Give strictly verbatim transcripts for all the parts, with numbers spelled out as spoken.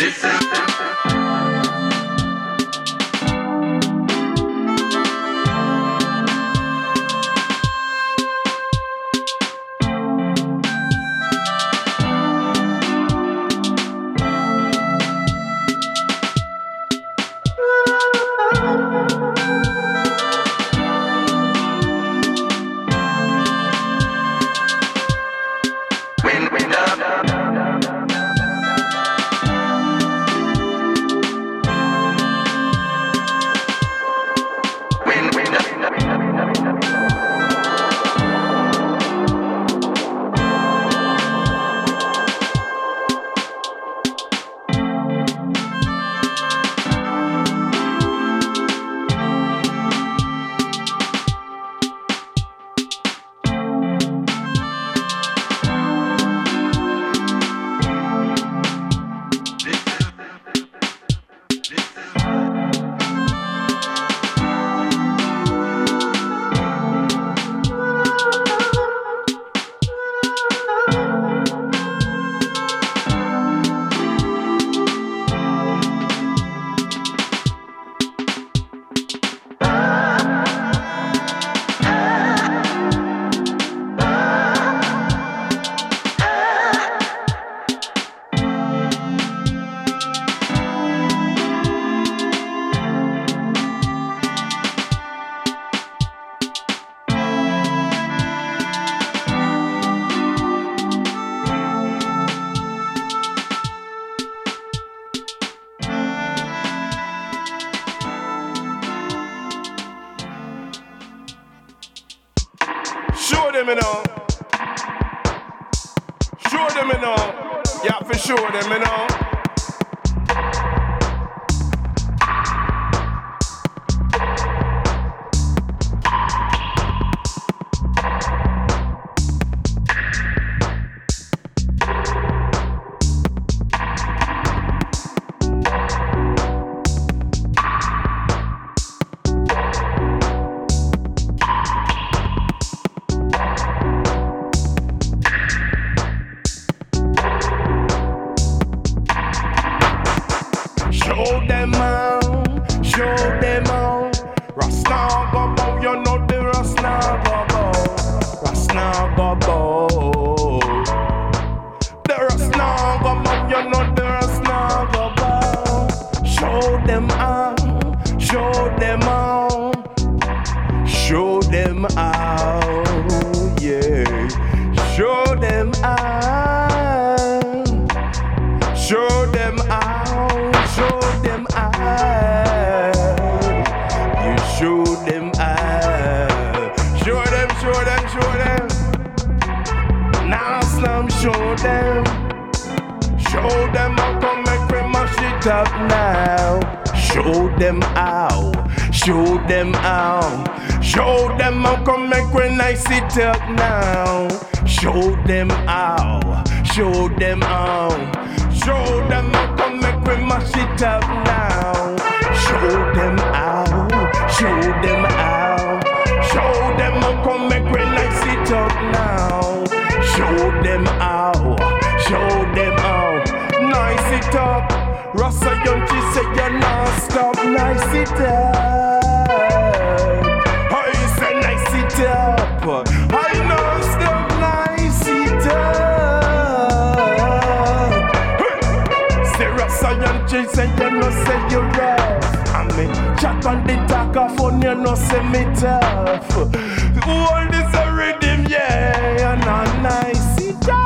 Show them, you know. Show them, you know. You have to show them, you know. Show them out, show them out. Rasta go bow, you know the Rasta go bow. Rasta go bow. The Rasta go bow, you know the Rasta go bow. Show them out, show them out. Show them out, yeah. Show them out. Show them out. Show them out. You show them out. Show them, show them, show them. Now Slam, show them. Show them how come make we mash it up now. Show them out. Show them out. Show them how come make we nice it up now. Show them out. Show them out. Show them how come make we mash it up now. Show them out. Show them out. Show them how come make we nice it up now. Show them out. Show them out. Nice it up. Rasta Yonchi say you're not stop. Nice it up. I say nice it up. I know stop. Nice it up. Say Rasta Yonchi say you know say you rough. I mean chat on the talk of phone you know say me tough. All this a rhythm yeah. You're not nice it up.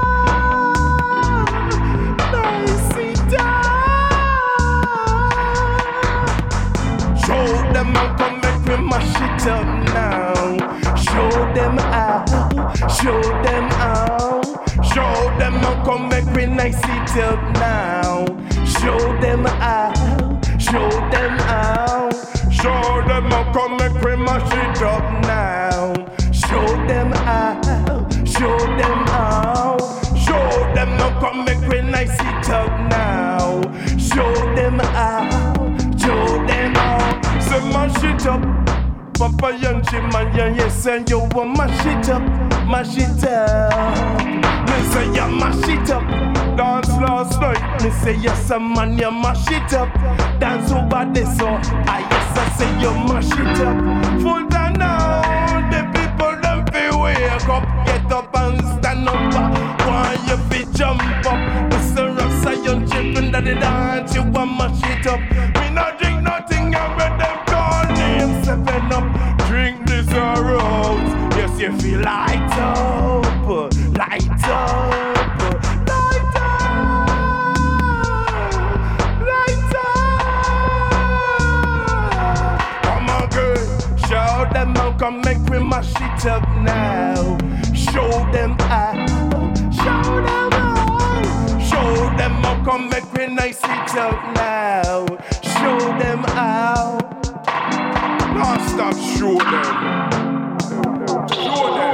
Show them how come make me mash it up now. Show them out. Show them out. Show them how come make me nice it up now. Show them out. Show them out. Show them how come make me mash it up now. Show them out. Show them out. Show them how come make me nice it up now. Show them out. Show them out. Say mash it up. Papa Yonchi man, yeah, yes, and you want mash it up. Mash it up. Me say you mash it up. Dance last night. Me say yes, a man, you mash it up. Dance over this, so I yes, I say you mash it up. Full time now, the people them feel wake up, get up and stand up. Why you be jump up? Mister Rasta, you chipping that the dance, you want mash it up. Me not drink nothing, I read them call name seven up. Drink this rose, yes you feel light up, light up. Show them how, come make me mash it up now. Show them how, show them how. Show them how, come make me nice it up now. Show them how. Now stop, show them. Show them.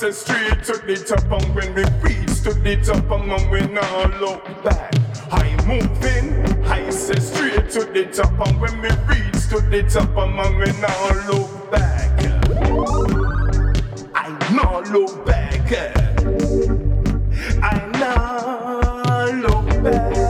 say straight to the top, and when we reach to the top, and we now look back. I moving, I say straight to the top, and when we reach to the top, and we now look back. I now look back. I now look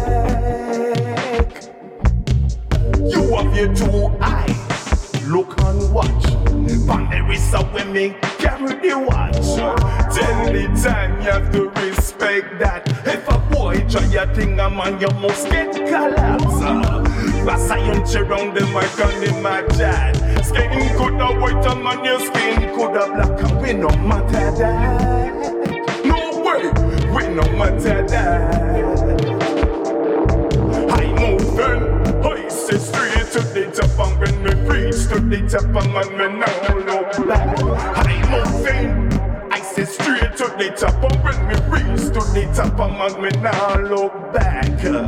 back. You have your two eyes, look and watch. From the wrist of women, carry the watch. Tell the time you have to respect that. If a boy try a thing, a man, you must get collapse. Pass science around the mic and the mad. Skin could have white and man, your skin could have black, and we no matter that. No way, we no matter that. I moving, I say straight to the top, and when we reach to the top, and man, we now look back. I moving, I say straight to the top, and when we reach to the top, and man, we now look back.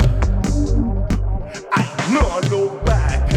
I now look back.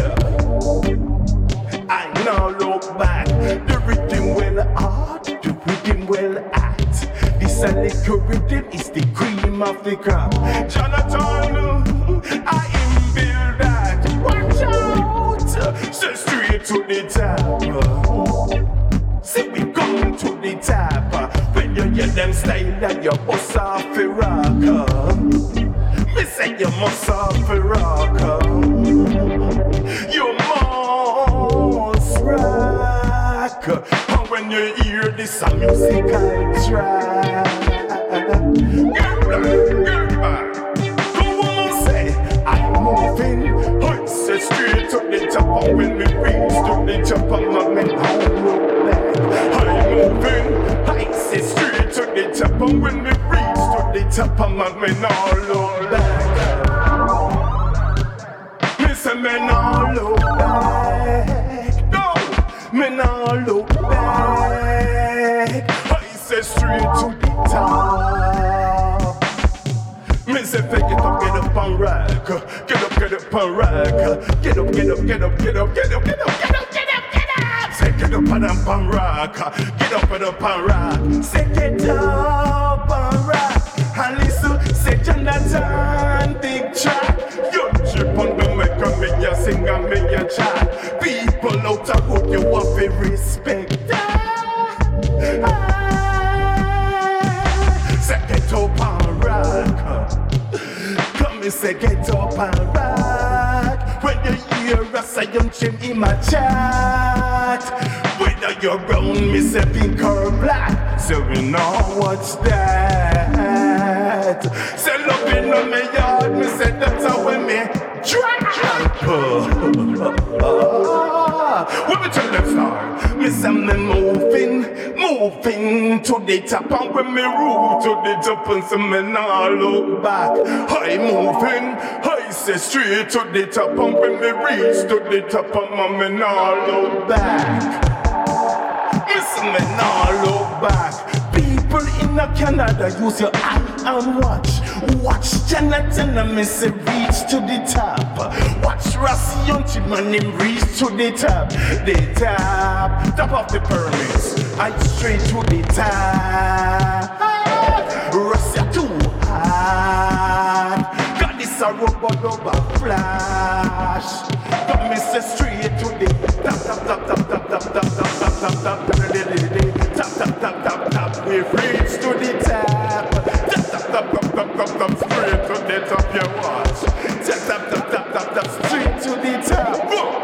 I now look back. The rhythm well art, the rhythm well act. This a little rhythm is the cream of the crop. Jonathan, I am build that. Watch out, say straight to the top. Say we come to the top. When you hear them style that you bust off the rock. Me say you must off the rock. You must rock. And when you hear this a musical track, get back, get back. Go on, say I'm moving. I say straight to the top, and when we reach to the top, I'm a I look back. I'm moving. I say straight to the top, and when we reach to the top, I'm a man all look back. Me say me now look back. No, me now look back. I say straight to the top. Me say pick it up, get up and rock. Get up, get up and rock. Get up, get up, get up, get up, get up, get up, get up, get up, get up. Say get up and up and rock. Get up and up and rock. Say get up and rock. And listen, say Jonathan, big track. You trip on the mic and me ya sing and me ya chat. People out of hood, you have to respect that. Ah, say get up and rock. Come and say get up and rock. When you hear a Zion Jim in my chat, whether you're brown, me say pink or black, so we know what's that. Say loving on me yard, me say that's how we me drag. When me tell them start, me say me moving, moving to the top, and when me roll to the top, and say me now look back. I moving, I say straight to the top, and when me reach to the top, and me now look back. Me say me now look back. People in Canada, use your eye and watch. Watch Jonathan and me say reach to the top. Watch Rassi and Chim and him reach to the top. The top, top of the pyramids. I straight to the top. Rassi too hard. God this a robot over flash. But me say straight to the top, top, top, top, top, top, top, top, top, top, top, top, top, top, top, top. We've reached to the top. Tap, tap, tap, tap, tap, tap, tap, straight to the top, you watch. Tap, tap, tap, tap, tap, tap, straight to the top. Whoa.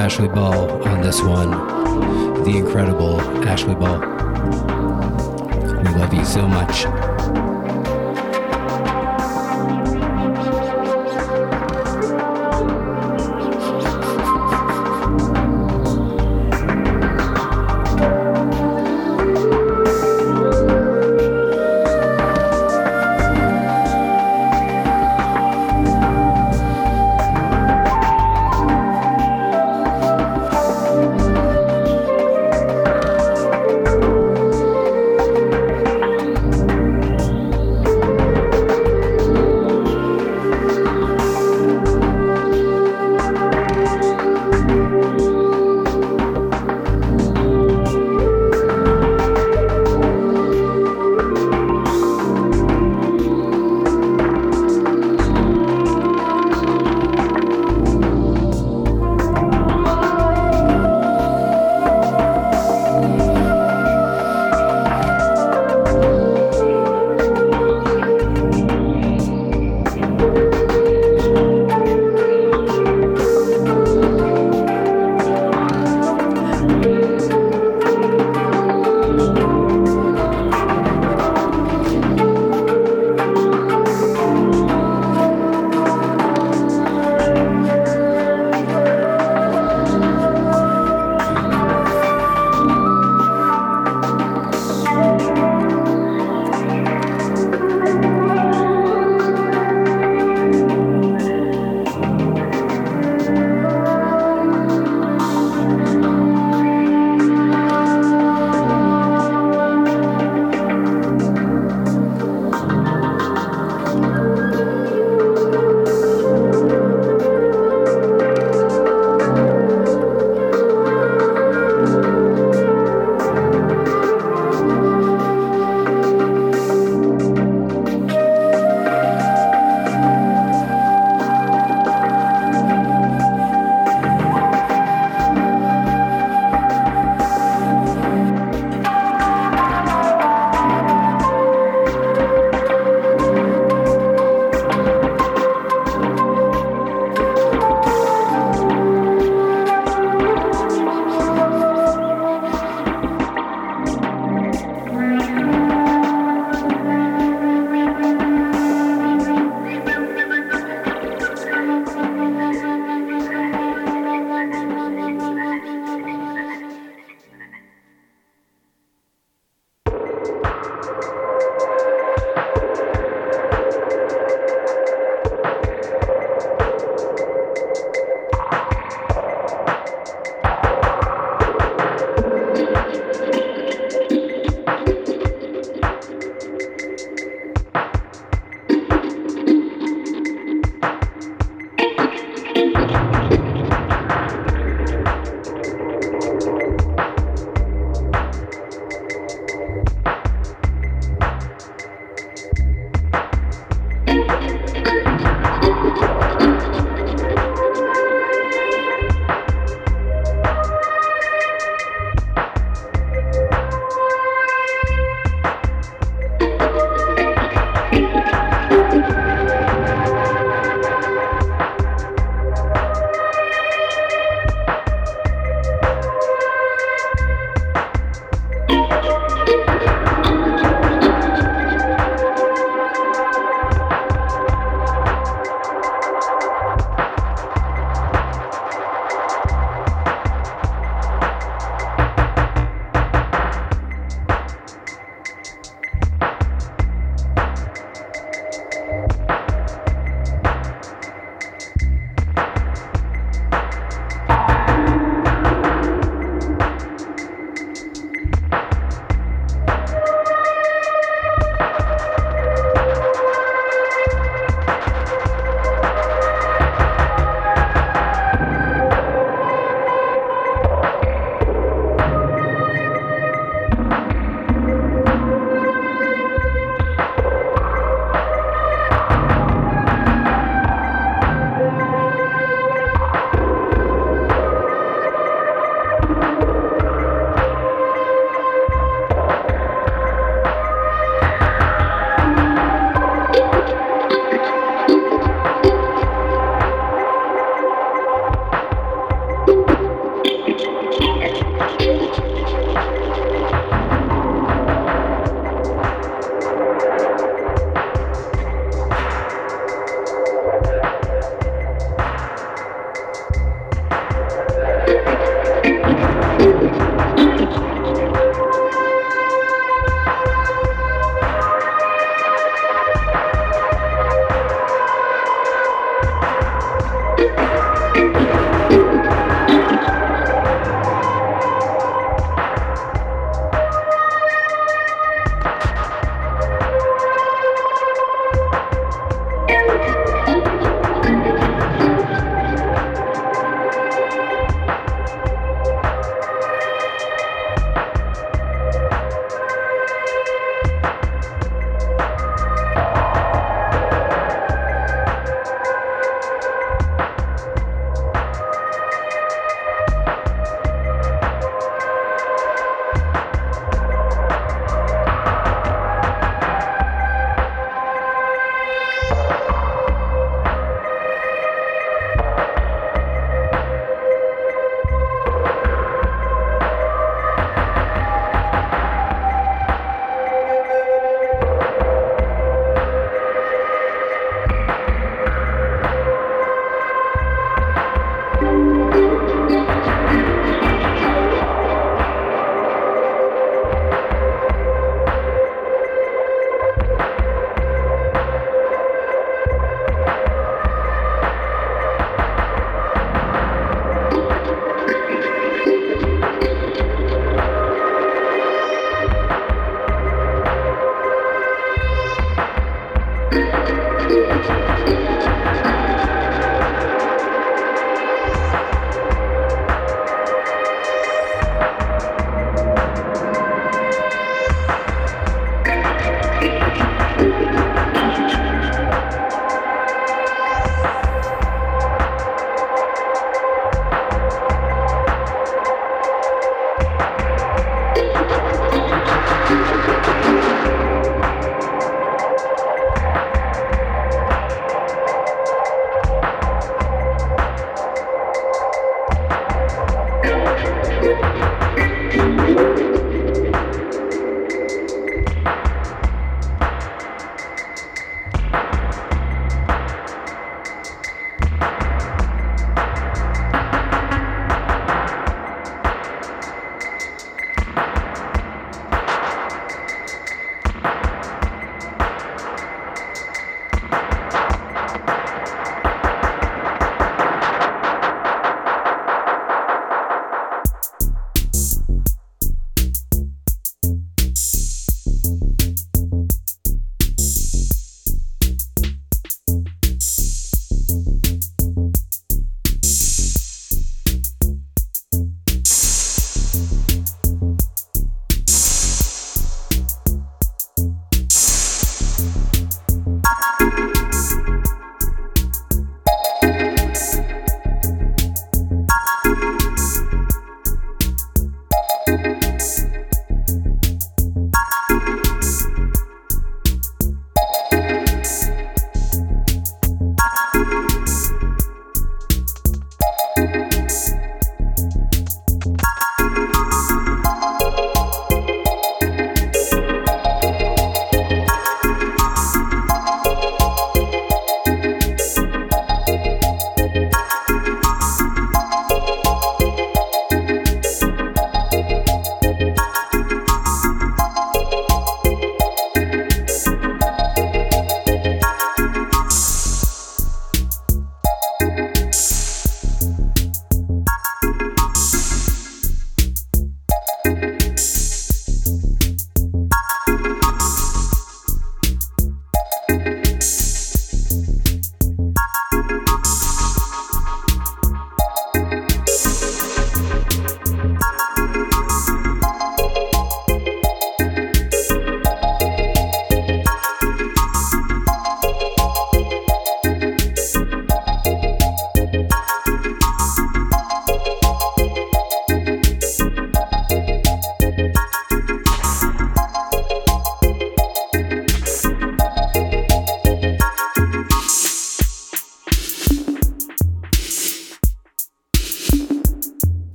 Ashley Ball on this one. The incredible Ashley Ball. We love you so much.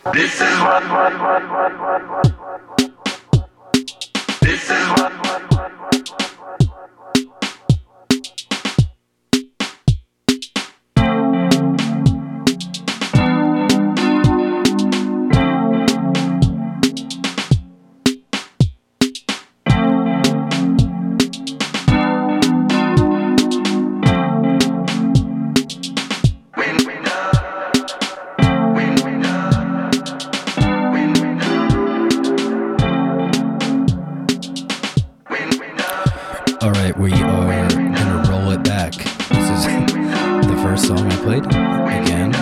This is what, what, what, what, what, what. This is what, what, what, what, what, what. We are gonna roll it back. This is the first song I played again.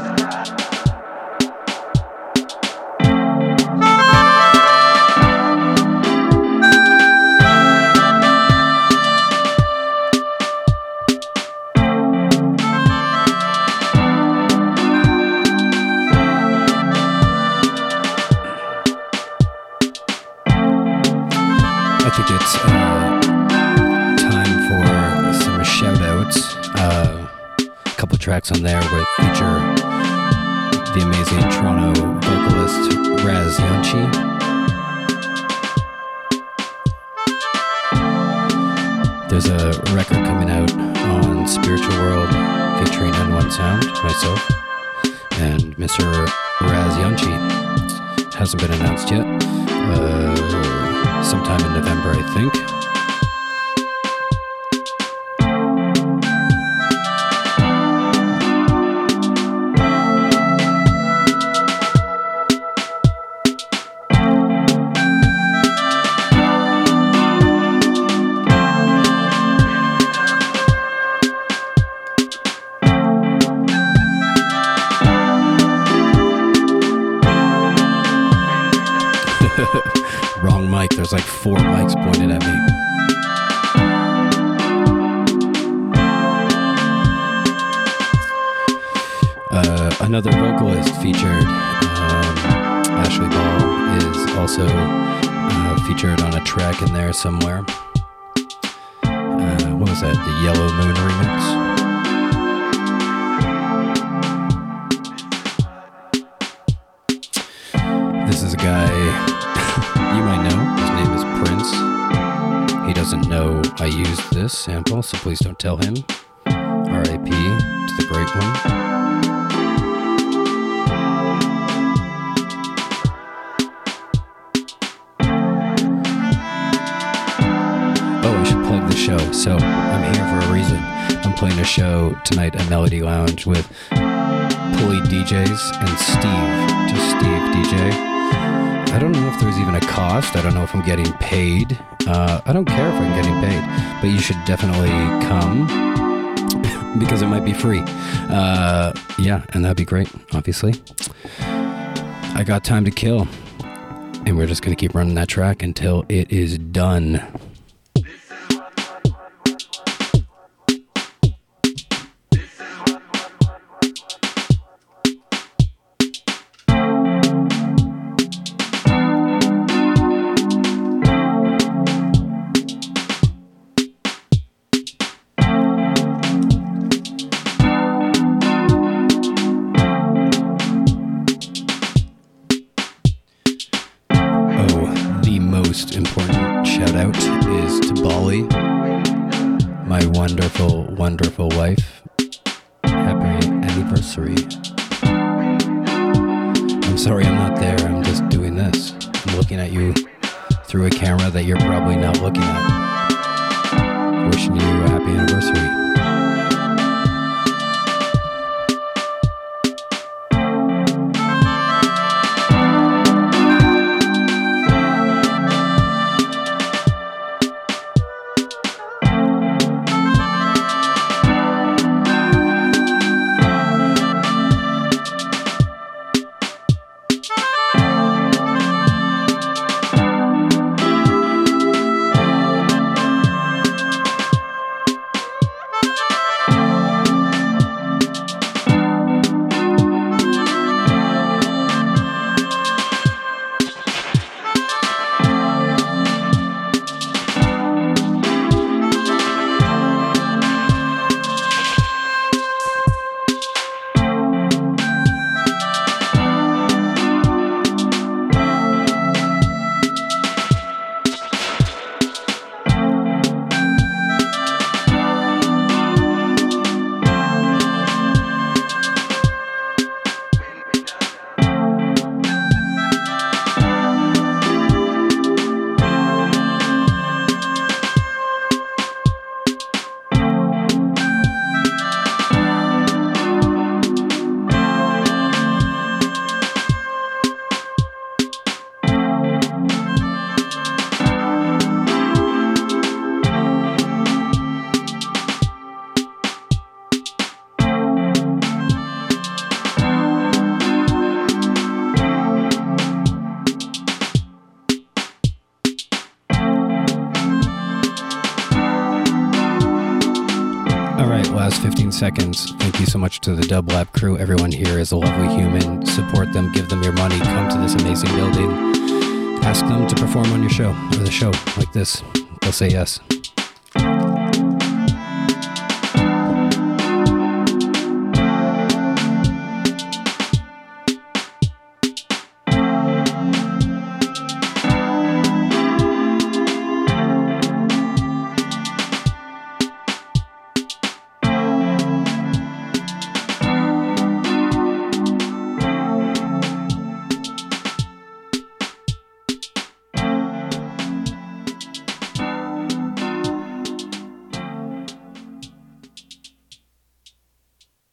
I think it's uh, tracks on there with feature the amazing Toronto vocalist Raz Yonchi. There's a record coming out on Spiritual World featuring N one Sound, myself, and Mister Raz Yonchi. Hasn't been announced yet. Uh, sometime in November, I think. Wrong mic. There's like four mics pointed at me. Uh, another vocalist featured, um, Ashley Ball, is also uh, featured on a track in there somewhere. Uh, what was that? The Yellow Moon remix? This is a guy you might know. His name is Prince. He doesn't know I used this sample, so please don't tell him. R I P to the great one. Oh, I should plug the show. So I'm here for a reason. I'm playing a show tonight at Melody Lounge with Pulley D Js and Steve. Just Steve D J. I don't know if there's even a cost. I don't know if I'm getting paid. Uh, I don't care if I'm getting paid, but you should definitely come because it might be free. Uh, yeah, and that'd be great, obviously. I got time to kill, and we're just going to keep running that track until it is done. Wonderful, wonderful wife. Happy anniversary. I'm sorry I'm not there. I'm just doing this. I'm looking at you through a camera that you're probably not looking at. Wishing you a happy anniversary. last fifteen seconds, thank you so much to the Dub Lab crew. Everyone here is a lovely human. Support them, give them your money, come to this amazing building. Ask them to perform on your show, or the show like this. They'll say yes.